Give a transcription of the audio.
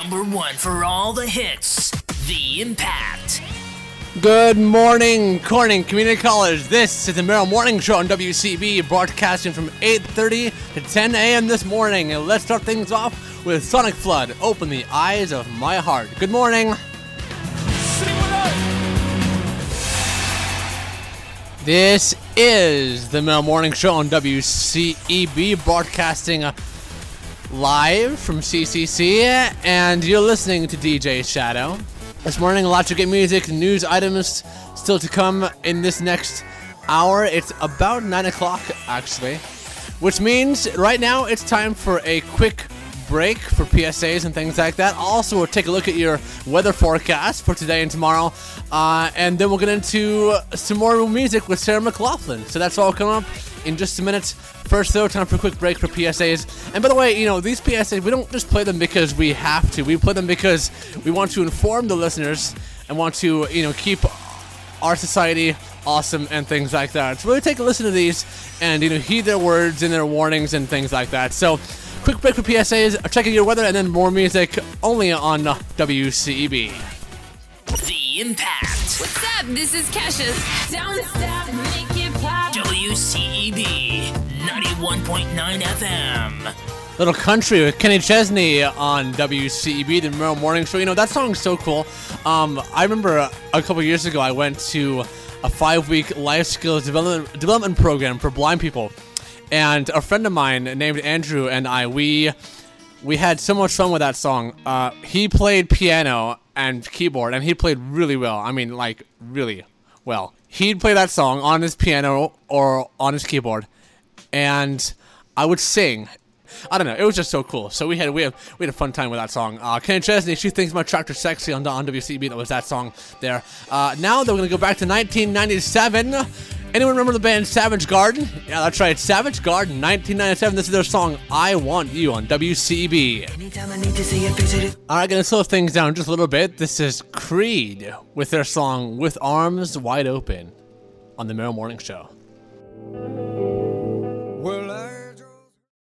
Number one for all the hits, The Impact. Good morning, Corning Community College. This is the Merrill Morning Show on WCB, broadcasting from 8:30 to 10 a.m. this morning. And let's start things off with Sonic Flood, Open the Eyes of My Heart. Good morning. This is the Merrill Morning Show on WCEB, broadcasting live from CCC, and you're listening to DJ Shadow. This morning, lots of great music, news items still to come in this next hour. It's about 9 o'clock, actually, which means right now it's time for a quick break for PSAs and things like that. Also, we'll take a look at your weather forecast for today and tomorrow, and then we'll get into some more music with Sarah McLaughlin. So that's all coming up in just a minute. First, though, time for a quick break for PSAs. And by the way, these PSAs, we don't just play them because we have to. We play them because we want to inform the listeners and want to, keep our society awesome and things like that. So really take a listen to these and, heed their words and their warnings and things like that. So, quick break for PSAs, checking your weather, and then more music only on WCEB. The Impact. What's up? This is Kesha. Don't stop, make it pop. WCEB 91.9 FM. Little country with Kenny Chesney on WCEB, the Merrill Morning Show. That song's so cool. I remember a couple years ago I went to a 5-week life skills development program for blind people. And a friend of mine named Andrew and I, we had so much fun with that song. He played piano and keyboard, and he played really well. I mean, really well. He'd play that song on his piano or on his keyboard, and I would sing. I don't know. It was just so cool. So we had a fun time with that song. Kenny Chesney, She Thinks My Tractor Sexy on WCB. That was that song there. Now they're going to go back to 1997. Anyone remember the band Savage Garden? Yeah, that's right. Savage Garden, 1997. This is their song, I Want You, on WCB. Alright, gonna slow things down just a little bit. This is Creed with their song, With Arms Wide Open, on the Merrill Morning Show.